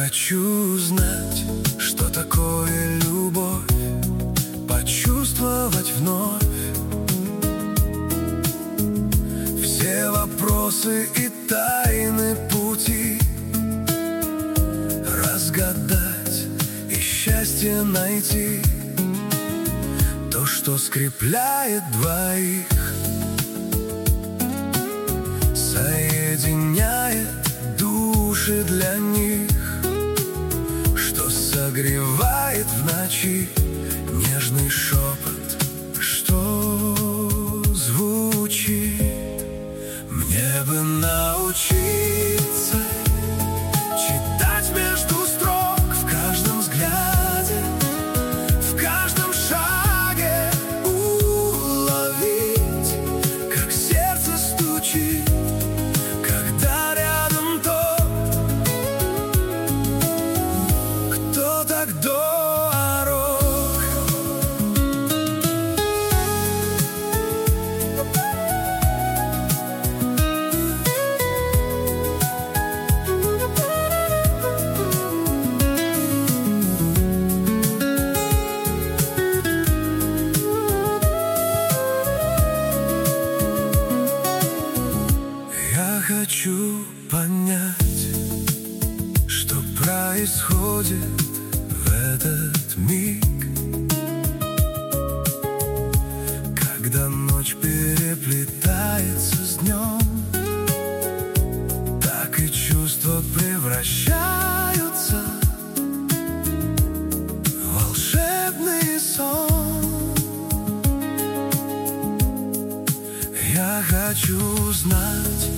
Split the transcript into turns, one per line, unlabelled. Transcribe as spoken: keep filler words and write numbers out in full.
хочу знать, что такое любовь, почувствовать вновь все вопросы и тайны пути, разгадать и счастье найти, то, что скрепляет двоих, соединяет души для них, что согревает в ночи нежный шепот, что звучит. Мне бы научиться читать между строк, в каждом взгляде, в каждом шаге уловить, как сердце стучит, когда рядом тот, кто так дорог. Хочу понять, что происходит в этот миг, когда ночь переплетается с днем, так и чувства превращаются в волшебный сон. Я хочу знать,